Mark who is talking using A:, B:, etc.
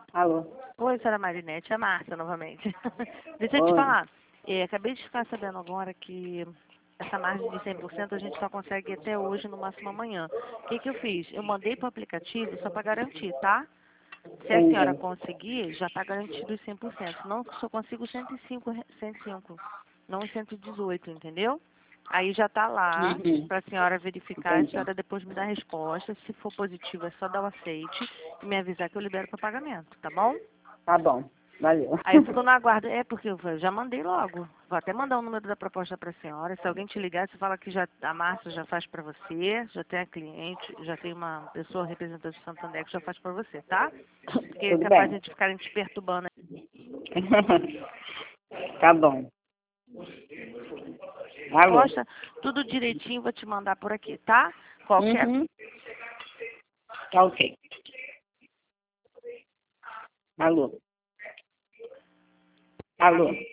A: Alô?
B: Oi, senhora Marinete, é a Márcia novamente. Deixa eu te
A: Oi.
B: falar. Acabei de ficar sabendo agora que essa margem de 100% a gente só consegue até hoje, no máximo amanhã. O que eu fiz? Eu mandei para o aplicativo só para garantir, tá? Se a senhora
A: Entendi.
B: conseguir, já está garantido os 100%. Não, só consigo 105, não os 118, entendeu? Aí já está lá
A: Uhum.
B: para a senhora verificar, a
A: Entendi.
B: senhora depois me dá a resposta. Se for positivo, é só dar o aceite e me avisar que eu libero para pagamento, tá bom?
A: Tá bom. Valeu.
B: Aí eu fico no aguardo. É, porque eu já mandei logo. Vou até mandar o número da proposta para a senhora. Se alguém te ligar, você fala que já, a Márcia já faz para você, já tem a cliente, já tem uma pessoa representante do Santander que já faz para você, tá? Porque é
A: Tudo
B: capaz de a
A: bem.
B: gente ficarem te perturbando.
A: Tá bom. Alô?
B: Proposta, tudo direitinho, vou te mandar por aqui, tá? Qualquer.
A: Uhum. Tá ok. Alô? Alô?